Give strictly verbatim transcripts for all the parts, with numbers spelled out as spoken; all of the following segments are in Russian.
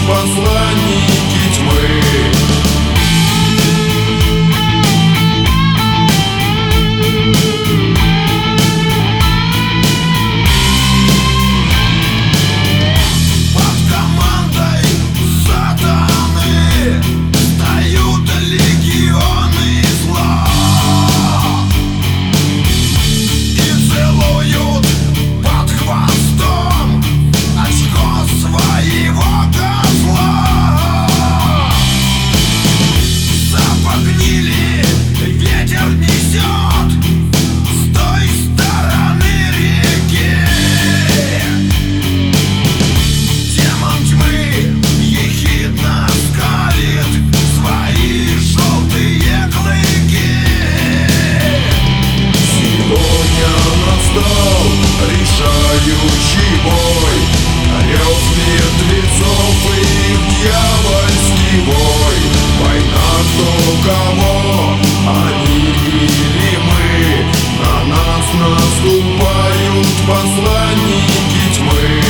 посланники тьмы. Решающий бой, рев мертвецов и их дьявольский вой. Война кто кого, они или мы. На нас наступают посланники тьмы.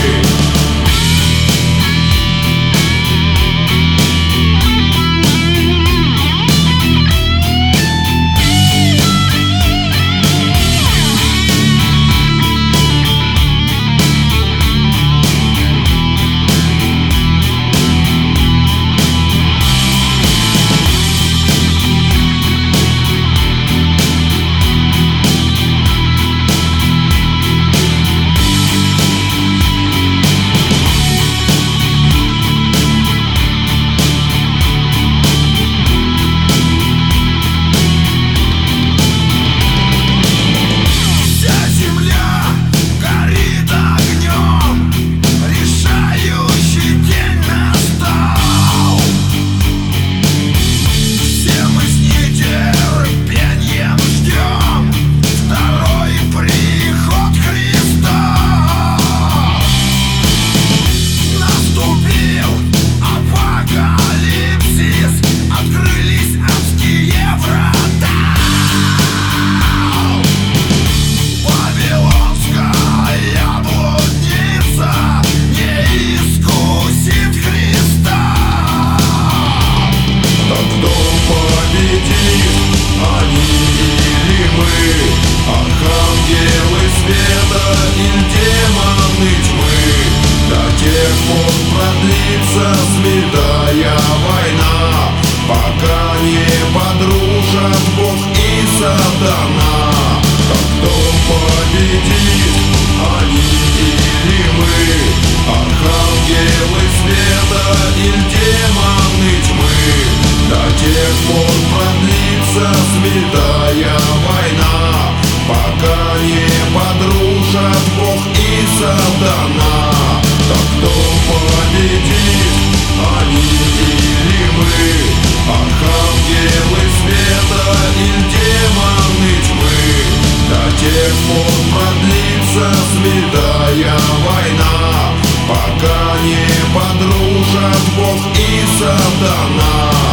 Архангелы света или демоны тьмы. До тех пор продлится святая война, пока не подружат Бог и сатана. Так кто победит, они или мы? Архангелы света или демоны тьмы. До тех пор продлится святая война, пока не подружат Бог и сатана. Так кто победит, они или мы? Архангелы света или демоны тьмы. До тех пор продлится святая война, пока не подружат Бог и сатана.